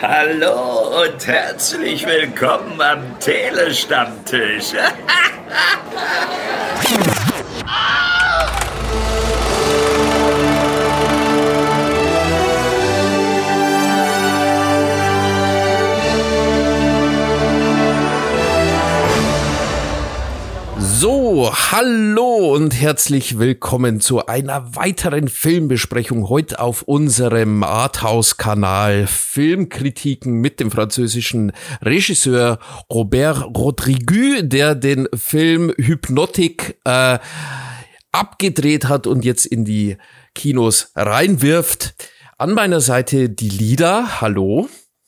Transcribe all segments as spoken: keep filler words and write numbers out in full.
Hallo und herzlich willkommen am Telestammtisch. So, hallo und herzlich willkommen zu einer weiteren Filmbesprechung heute auf unserem Arthouse-Kanal Filmkritiken mit dem französischen Regisseur Robert Rodriguez, der den Film Hypnotic äh, abgedreht hat und jetzt in die Kinos reinwirft. An meiner Seite die Lida, hallo.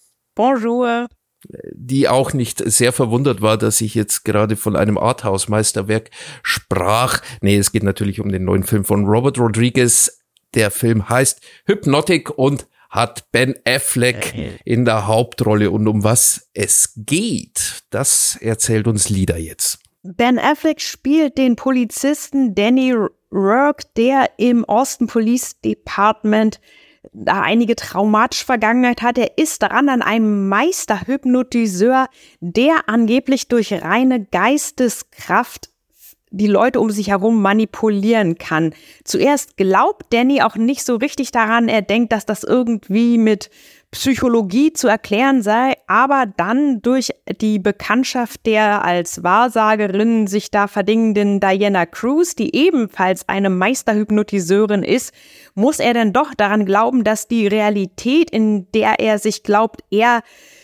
Bonjour. Die auch nicht sehr verwundert war, dass ich jetzt gerade von einem Arthouse-Meisterwerk sprach. Nee, es geht natürlich um den neuen Film von Robert Rodriguez. Der Film heißt Hypnotic und hat Ben Affleck in der Hauptrolle. Und um was es geht, das erzählt uns Lida jetzt. Ben Affleck spielt den Polizisten Danny Rourke, der im Austin Police Department da einige traumatische Vergangenheit hat. Er ist daran an einem Meisterhypnotiseur, der angeblich durch reine Geisteskraft die Leute um sich herum manipulieren kann. Zuerst glaubt Danny auch nicht so richtig daran. Er denkt, dass das irgendwie mit Psychologie zu erklären sei, aber dann durch die Bekanntschaft der als Wahrsagerin sich da verdingenden Diana Cruz, die ebenfalls eine Meisterhypnotiseurin ist, muss er dann doch daran glauben, dass die Realität, in der er sich glaubt, eher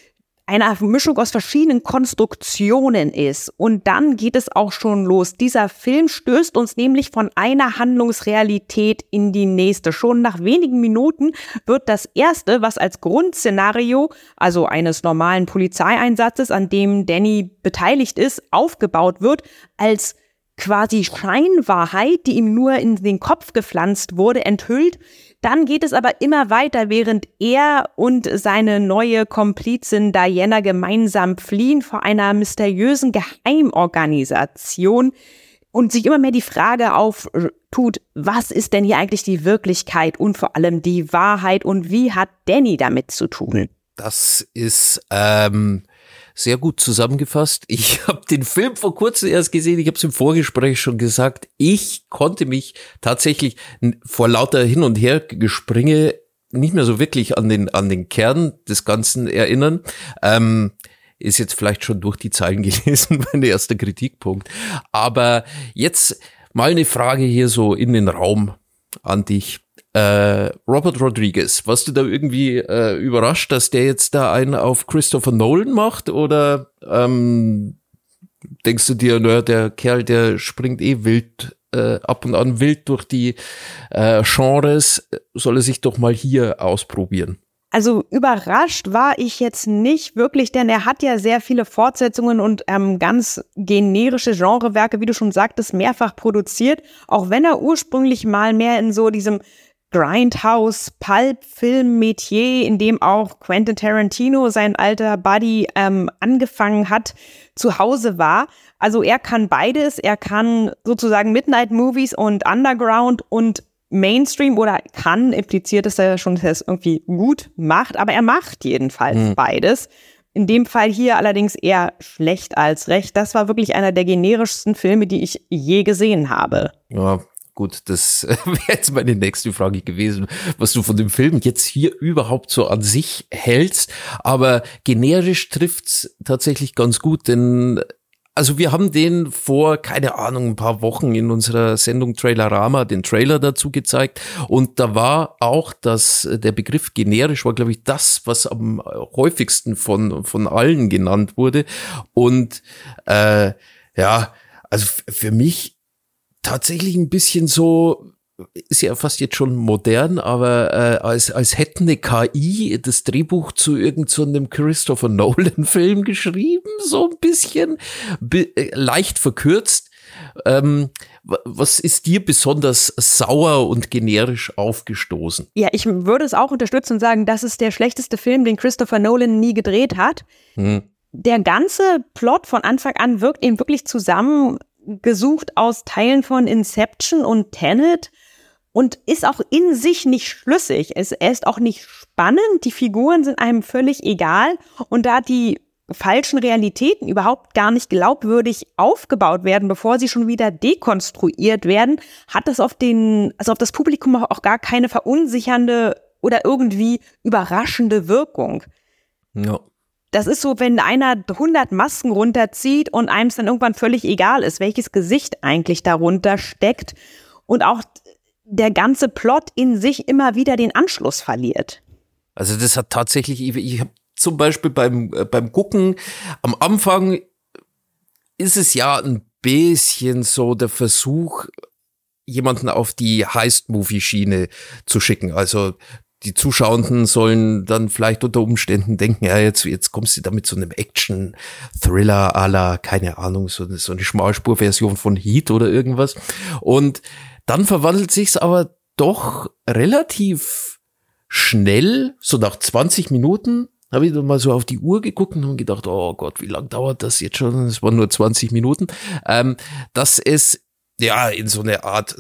eine Mischung aus verschiedenen Konstruktionen ist. Und dann geht es auch schon los. Dieser Film stößt uns nämlich von einer Handlungsrealität in die nächste. Schon nach wenigen Minuten wird das erste, was als Grundszenario, also eines normalen Polizeieinsatzes, an dem Danny beteiligt ist, aufgebaut wird, als quasi Scheinwahrheit, die ihm nur in den Kopf gepflanzt wurde, enthüllt. Dann geht es aber immer weiter, während er und seine neue Komplizin Diana gemeinsam fliehen vor einer mysteriösen Geheimorganisation und sich immer mehr die Frage auftut, was ist denn hier eigentlich die Wirklichkeit und vor allem die Wahrheit und wie hat Danny damit zu tun? Das ist ähm sehr gut zusammengefasst. Ich habe den Film vor kurzem erst gesehen, ich habe es im Vorgespräch schon gesagt, ich konnte mich tatsächlich vor lauter Hin- und Hergespringe nicht mehr so wirklich an den an den Kern des Ganzen erinnern. Ähm, ist jetzt vielleicht schon durch die Zeilen gelesen, mein erster Kritikpunkt. Aber jetzt mal eine Frage hier so in den Raum an dich. Äh, Robert Rodriguez, warst du da irgendwie äh, überrascht, dass der jetzt da einen auf Christopher Nolan macht oder ähm, denkst du dir, naja, der Kerl, der springt eh wild, äh, ab und an wild durch die äh, Genres, soll er sich doch mal hier ausprobieren? Also überrascht war ich jetzt nicht wirklich, denn er hat ja sehr viele Fortsetzungen und ähm, ganz generische Genrewerke, wie du schon sagtest, mehrfach produziert, auch wenn er ursprünglich mal mehr in so diesem Grindhouse, Pulp-Film-Metier, in dem auch Quentin Tarantino, sein alter Buddy, ähm, angefangen hat, zu Hause war. Also er kann beides, er kann sozusagen Midnight-Movies und Underground und Mainstream oder kann, impliziert es ja schon, dass er es irgendwie gut macht, aber er macht jedenfalls mhm. beides. In dem Fall hier allerdings eher schlecht als recht. Das war wirklich einer der generischsten Filme, die ich je gesehen habe. Ja. Gut, das wäre jetzt meine nächste Frage gewesen, was du von dem Film jetzt hier überhaupt so an sich hältst. Aber generisch trifft's tatsächlich ganz gut, denn also wir haben den vor, keine Ahnung, ein paar Wochen in unserer Sendung Trailerama den Trailer dazu gezeigt. Und da war auch das, der Begriff generisch war, glaube ich, das, was am häufigsten von, von allen genannt wurde. Und äh, ja, also für mich tatsächlich ein bisschen so, ist ja fast jetzt schon modern, aber äh, als als hätte eine K I das Drehbuch zu irgend so einem Christopher Nolan-Film geschrieben, so ein bisschen, be- äh, leicht verkürzt. Ähm, was ist dir besonders sauer und generisch aufgestoßen? Ja, ich würde es auch unterstützen und sagen, das ist der schlechteste Film, den Christopher Nolan nie gedreht hat. Hm. Der ganze Plot von Anfang an wirkt eben wirklich zusammengesucht aus Teilen von Inception und Tenet. und ist auch in sich nicht schlüssig. Es, er ist auch nicht spannend, die Figuren sind einem völlig egal und da die falschen Realitäten überhaupt gar nicht glaubwürdig aufgebaut werden, bevor sie schon wieder dekonstruiert werden, hat das auf den, also auf das Publikum auch gar keine verunsichernde oder irgendwie überraschende Wirkung. Ja. Das ist so, wenn einer hundert Masken runterzieht und einem es dann irgendwann völlig egal ist, welches Gesicht eigentlich darunter steckt und auch der ganze Plot in sich immer wieder den Anschluss verliert. Also das hat tatsächlich, ich, ich habe zum Beispiel beim, äh, beim Gucken, am Anfang ist es ja ein bisschen so der Versuch, jemanden auf die Heist-Movie-Schiene zu schicken. Also die Zuschauenden sollen dann vielleicht unter Umständen denken, ja, jetzt, jetzt kommst du da mit so einem Action-Thriller à la, keine Ahnung, so eine, so eine Schmalspur-Version von Heat oder irgendwas. Und dann verwandelt sich's aber doch relativ schnell, so nach zwanzig Minuten, habe ich dann mal so auf die Uhr geguckt und habe gedacht, oh Gott, wie lang dauert das jetzt schon? Es waren nur zwanzig Minuten. Ähm, dass es ja in so eine Art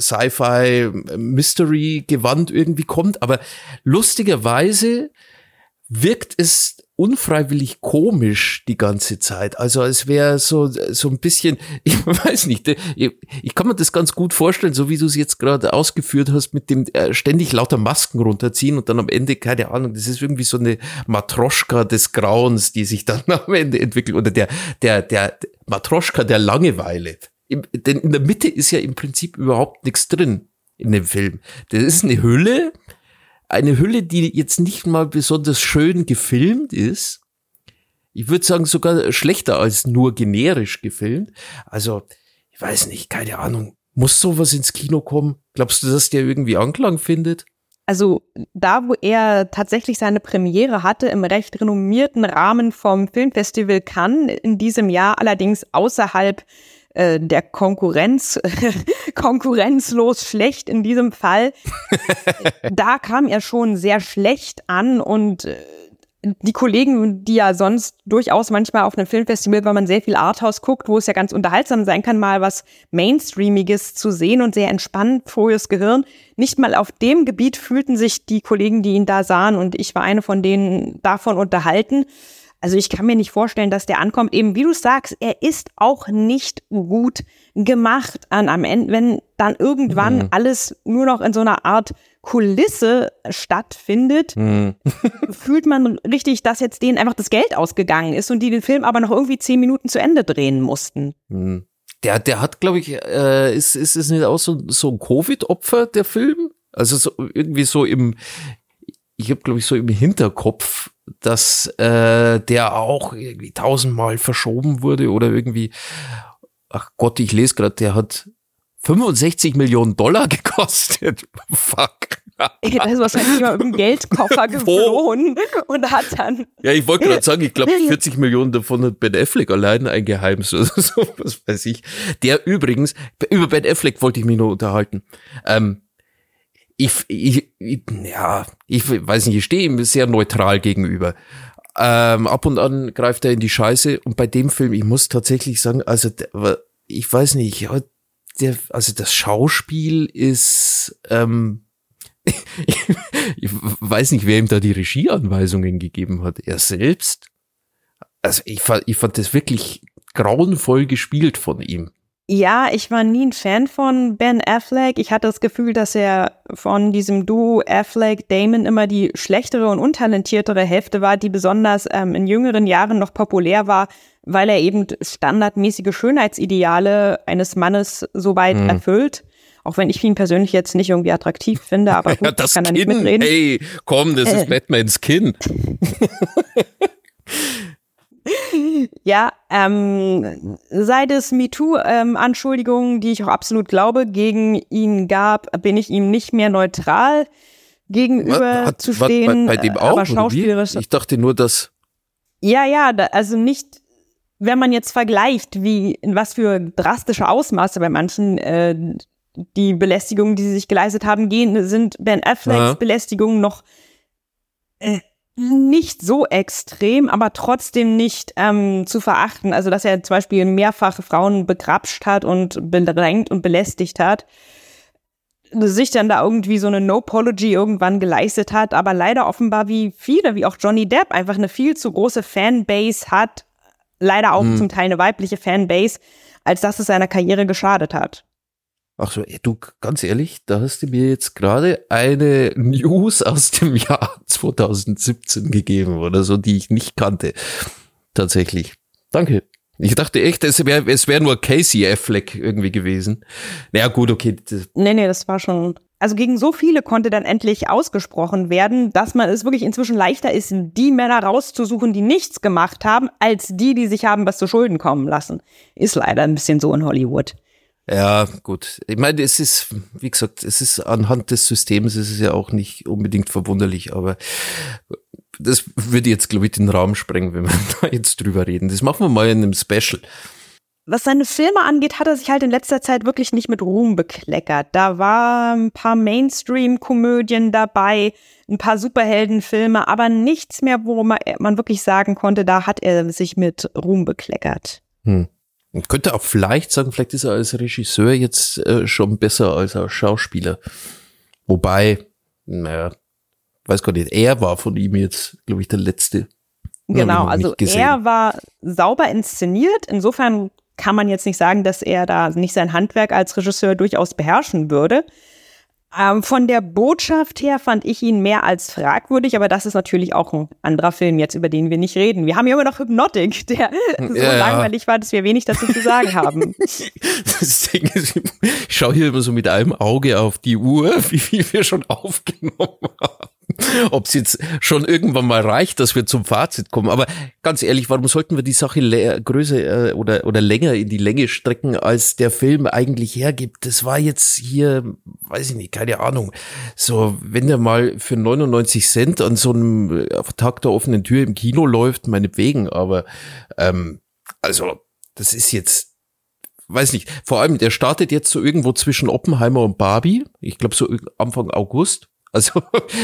Sci-Fi-Mystery-Gewand irgendwie kommt, aber lustigerweise wirkt es unfreiwillig komisch die ganze Zeit. Also es wäre so so ein bisschen, ich weiß nicht, ich, ich kann mir das ganz gut vorstellen, so wie du es jetzt gerade ausgeführt hast, mit dem äh, ständig lauter Masken runterziehen und dann am Ende, keine Ahnung, das ist irgendwie so eine Matroschka des Grauens, die sich dann am Ende entwickelt, oder der der der Matroschka der Langeweile. Im, denn in der Mitte ist ja im Prinzip überhaupt nichts drin in dem Film. Das ist eine Hülle, eine Hülle, die jetzt nicht mal besonders schön gefilmt ist. Ich würde sagen, sogar schlechter als nur generisch gefilmt. Also, ich weiß nicht, keine Ahnung. Muss sowas ins Kino kommen? Glaubst du, dass der irgendwie Anklang findet? Also da, wo er tatsächlich seine Premiere hatte, im recht renommierten Rahmen vom Filmfestival Cannes in diesem Jahr, allerdings außerhalb äh, der Konkurrenz, konkurrenzlos schlecht in diesem Fall, da kam er schon sehr schlecht an und äh, die Kollegen, die ja sonst durchaus manchmal auf einem Filmfestival, weil man sehr viel Arthouse guckt, wo es ja ganz unterhaltsam sein kann, mal was Mainstreamiges zu sehen und sehr entspannend fürs Gehirn. Nicht mal auf dem Gebiet fühlten sich die Kollegen, die ihn da sahen, und ich war eine von denen, davon unterhalten. Also ich kann mir nicht vorstellen, dass der ankommt. Eben wie du sagst, er ist auch nicht gut gemacht an am Ende, wenn dann irgendwann mhm. alles nur noch in so einer Art Kulisse stattfindet, mhm. fühlt man richtig, dass jetzt denen einfach das Geld ausgegangen ist und die den Film aber noch irgendwie zehn Minuten zu Ende drehen mussten. Mhm. Der, der hat, glaube ich, äh, ist, ist es nicht auch so, so ein Covid-Opfer, der Film? Also so, irgendwie so im, ich habe, glaube ich, so im Hinterkopf, dass äh, der auch irgendwie tausendmal verschoben wurde oder irgendwie, ach Gott, ich lese gerade, der hat fünfundsechzig Millionen Dollar gekostet. Fuck. Das ist wahrscheinlich immer mit dem Geldkoffer geflohen und hat dann... Ja, ich wollte gerade sagen, ich glaube vierzig Millionen davon hat Ben Affleck allein eingeheimst oder so, was weiß ich. Der übrigens, über Ben Affleck wollte ich mich nur unterhalten. Ähm, ich, ich, ich, ja, ich weiß nicht, ich stehe ihm sehr neutral gegenüber. Ähm, ab und an greift er in die Scheiße und bei dem Film, ich muss tatsächlich sagen, also ich weiß nicht, ja, der, also das Schauspiel ist, ähm, ich, ich weiß nicht, wer ihm da die Regieanweisungen gegeben hat. Er selbst? Also ich fand, ich fand das wirklich grauenvoll gespielt von ihm. Ja, ich war nie ein Fan von Ben Affleck. Ich hatte das Gefühl, dass er von diesem Duo Affleck-Damon immer die schlechtere und untalentiertere Hälfte war, die besonders ähm, in jüngeren Jahren noch populär war, weil er eben standardmäßige Schönheitsideale eines Mannes soweit hm. erfüllt. Auch wenn ich ihn persönlich jetzt nicht irgendwie attraktiv finde, aber gut, ja, das kann er Kinn, nicht mitreden. Hey, komm, das äh. ist Batmans Kinn. Ja, ähm, seit es MeToo-Anschuldigungen, ähm, die ich auch absolut glaube, gegen ihn gab, bin ich ihm nicht mehr neutral gegenüber hat, zu stehen. Bei, bei dem auch, aber schauspielerisch. Ich dachte nur, dass... Ja, ja, da, also nicht, wenn man jetzt vergleicht, wie in was für drastische Ausmaße bei manchen äh, die Belästigungen, die sie sich geleistet haben, gehen, sind Ben Afflecks ja. Belästigungen noch äh, nicht so extrem, aber trotzdem nicht ähm, zu verachten. Also, dass er zum Beispiel mehrfach Frauen begrapscht hat und bedrängt und belästigt hat. sich dann da irgendwie so eine No-Apology irgendwann geleistet hat, aber leider offenbar wie viele, wie auch Johnny Depp, einfach eine viel zu große Fanbase hat, leider auch hm. zum Teil eine weibliche Fanbase, als dass es seiner Karriere geschadet hat. Ach so, du, ganz ehrlich, da hast du mir jetzt gerade eine News aus dem Jahr zwanzig siebzehn gegeben oder so, die ich nicht kannte. Tatsächlich. Danke. Ich dachte echt, es wäre es wär nur Casey Affleck irgendwie gewesen. Naja, gut, okay. Nee, nee, das war schon... Also gegen so viele konnte dann endlich ausgesprochen werden, dass man es wirklich inzwischen leichter ist, die Männer rauszusuchen, die nichts gemacht haben, als die, die sich haben was zu Schulden kommen lassen. Ist leider ein bisschen so in Hollywood. Ja, gut. Ich meine, es ist, wie gesagt, es ist anhand des Systems, es ist ja auch nicht unbedingt verwunderlich, aber das würde jetzt, glaube ich, den Rahmen sprengen, wenn wir da jetzt drüber reden. Das machen wir mal in einem Special. Was seine Filme angeht, hat er sich halt in letzter Zeit wirklich nicht mit Ruhm bekleckert. Da waren ein paar Mainstream-Komödien dabei, ein paar Superheldenfilme, aber nichts mehr, wo man, man wirklich sagen konnte, da hat er sich mit Ruhm bekleckert. Hm. Man könnte auch vielleicht sagen, vielleicht ist er als Regisseur jetzt äh, schon besser als als Schauspieler. Wobei, naja, weiß gar nicht, er war von ihm jetzt, glaube ich, der Letzte. Genau, also er war sauber inszeniert. Insofern kann man jetzt nicht sagen, dass er da nicht sein Handwerk als Regisseur durchaus beherrschen würde. Ähm, von der Botschaft her fand ich ihn mehr als fragwürdig, aber das ist natürlich auch ein anderer Film jetzt, über den wir nicht reden. Wir haben ja immer noch Hypnotic, der so ja, langweilig war, dass wir wenig dazu zu sagen haben. Das Ding ist, ich schaue hier immer so mit einem Auge auf die Uhr, wie viel wir schon aufgenommen haben. Ob es jetzt schon irgendwann mal reicht, dass wir zum Fazit kommen. Aber ganz ehrlich, warum sollten wir die Sache le- größer äh, oder oder länger in die Länge strecken, als der Film eigentlich hergibt? Das war jetzt hier, weiß ich nicht, keine Ahnung. So, wenn der mal für neunundneunzig Cent an so einem Tag der offenen Tür im Kino läuft, meinetwegen. Aber ähm, also, das ist jetzt, weiß nicht. Vor allem, der startet jetzt so irgendwo zwischen Oppenheimer und Barbie. Ich glaube so Anfang August. Also,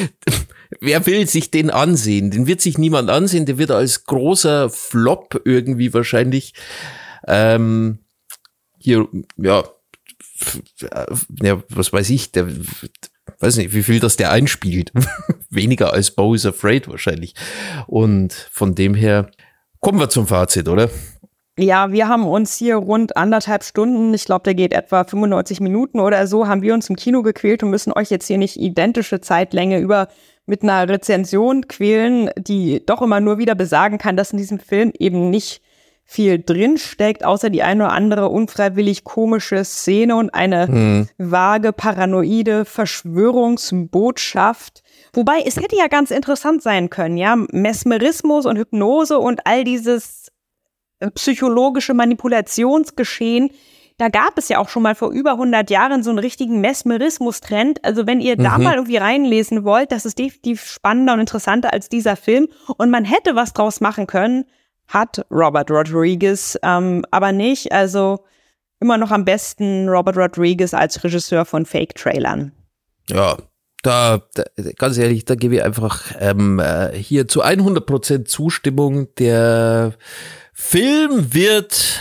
wer will sich den ansehen? Den wird sich niemand ansehen. Der wird als großer Flop irgendwie wahrscheinlich ähm, hier, ja, ja, was weiß ich, der, weiß nicht, wie viel das der einspielt. Weniger als Beau is Afraid wahrscheinlich. Und von dem her kommen wir zum Fazit, oder? Ja, wir haben uns hier rund anderthalb Stunden, ich glaube, der geht etwa fünfundneunzig Minuten oder so, haben wir uns im Kino gequält und müssen euch jetzt hier nicht identische Zeitlänge über mit einer Rezension quälen, die doch immer nur wieder besagen kann, dass in diesem Film eben nicht viel drinsteckt, außer die eine oder andere unfreiwillig komische Szene und eine hm. vage, paranoide Verschwörungsbotschaft. Wobei, es hätte ja ganz interessant sein können, ja, Mesmerismus und Hypnose und all dieses psychologische Manipulationsgeschehen. Da gab es ja auch schon mal vor über hundert Jahren so einen richtigen Mesmerismus-Trend. Also wenn ihr mhm. da mal irgendwie reinlesen wollt, das ist definitiv spannender und interessanter als dieser Film. Und man hätte was draus machen können, hat Robert Rodriguez ähm, aber nicht. Also immer noch am besten Robert Rodriguez als Regisseur von Fake-Trailern. Ja, da, da ganz ehrlich, da gebe ich einfach ähm, hier zu hundert Prozent Zustimmung. Der Film wird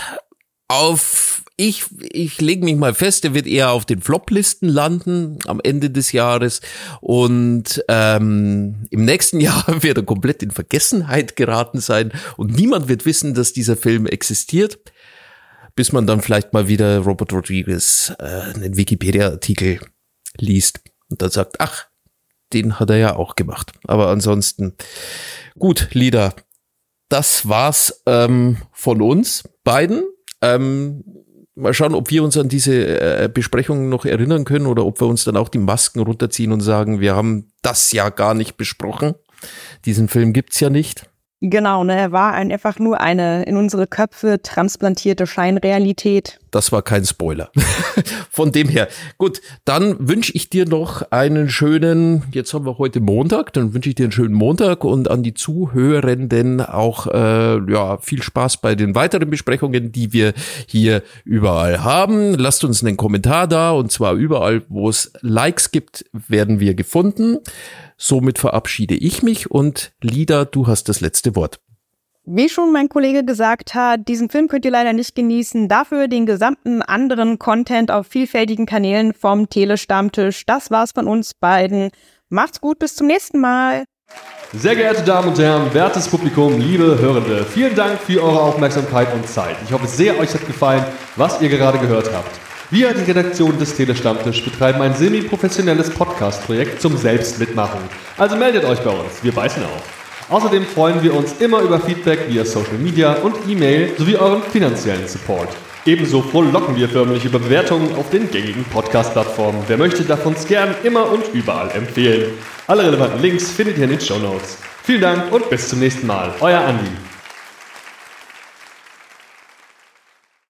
auf, ich, ich lege mich mal fest, der wird eher auf den Flop-Listen landen am Ende des Jahres und ähm, im nächsten Jahr wird er komplett in Vergessenheit geraten sein und niemand wird wissen, dass dieser Film existiert, bis man dann vielleicht mal wieder Robert Rodriguez äh, einen Wikipedia-Artikel liest und dann sagt, ach, den hat er ja auch gemacht. Aber ansonsten, gut, Lida, das war's ähm, von uns beiden. Ähm, mal schauen, ob wir uns an diese äh, Besprechung noch erinnern können oder ob wir uns dann auch die Masken runterziehen und sagen, wir haben das ja gar nicht besprochen. Diesen Film gibt's ja nicht. Genau, ne, er war ein, einfach nur eine in unsere Köpfe transplantierte Scheinrealität. Das war kein Spoiler. Von dem her. Gut, dann wünsche ich dir noch einen schönen, jetzt haben wir heute Montag, dann wünsche ich dir einen schönen Montag und an die Zuhörenden auch äh, ja viel Spaß bei den weiteren Besprechungen, die wir hier überall haben. Lasst uns einen Kommentar da und zwar überall, wo es Likes gibt, werden wir gefunden. Somit verabschiede ich mich und Lida, du hast das letzte Wort. Wie schon mein Kollege gesagt hat, diesen Film könnt ihr leider nicht genießen. Dafür den gesamten anderen Content auf vielfältigen Kanälen vom Tele-Stammtisch. Das war's von uns beiden. Macht's gut, bis zum nächsten Mal. Sehr geehrte Damen und Herren, wertes Publikum, liebe Hörende, vielen Dank für eure Aufmerksamkeit und Zeit. Ich hoffe sehr, euch hat gefallen, was ihr gerade gehört habt. Wir, die Redaktion des Tele-Stammtisch, betreiben ein semi-professionelles Podcast-Projekt zum Selbstmitmachen. Also meldet euch bei uns, wir beißen auf. Außerdem freuen wir uns immer über Feedback via Social Media und E-Mail sowie euren finanziellen Support. Ebenso frohlocken wir förmlich über Bewertungen auf den gängigen Podcast-Plattformen. Wer möchte, darf uns gern immer und überall empfehlen. Alle relevanten Links findet ihr in den Shownotes. Vielen Dank und bis zum nächsten Mal. Euer Andi.